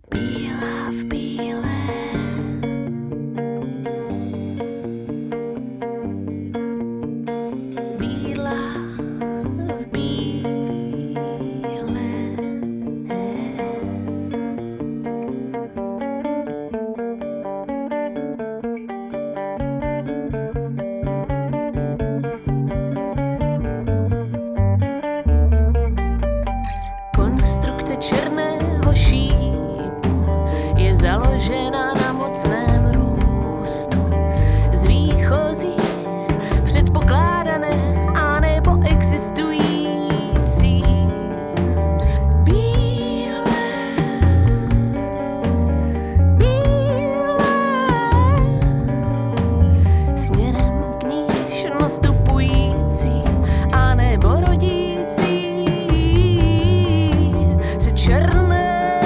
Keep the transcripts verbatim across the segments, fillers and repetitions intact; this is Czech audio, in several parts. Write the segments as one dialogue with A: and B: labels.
A: Bílá v bílé. Bílá v bílé. Konstrukce černého šípu je založena na mocném růstu z výchozí, předpokládané a nebo existující. Bílé, bílé, směrem k níž nastupující a nebo rodící se černé.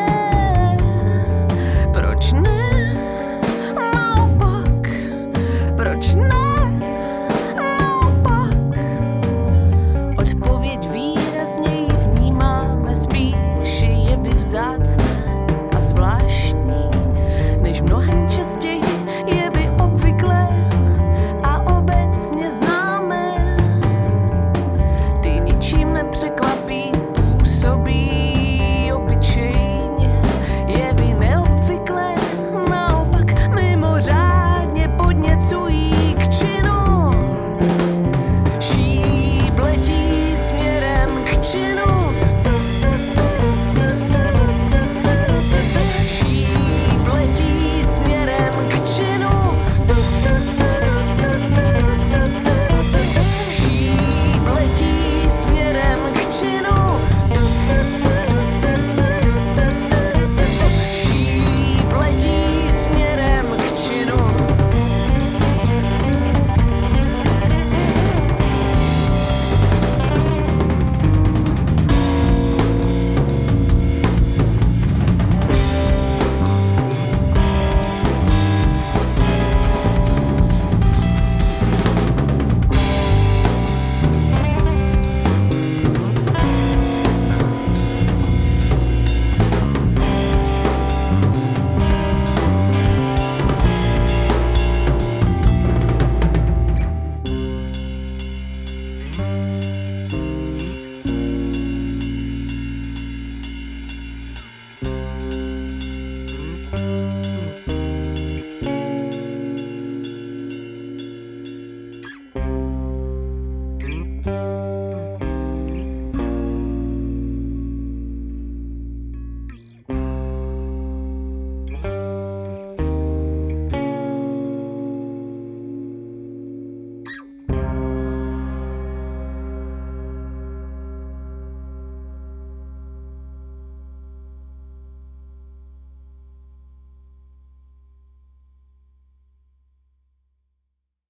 A: Proč ne? Naopak. Proč ne? Naopak. Odpověď výrazněji vnímáme, spíše jevy vzácné.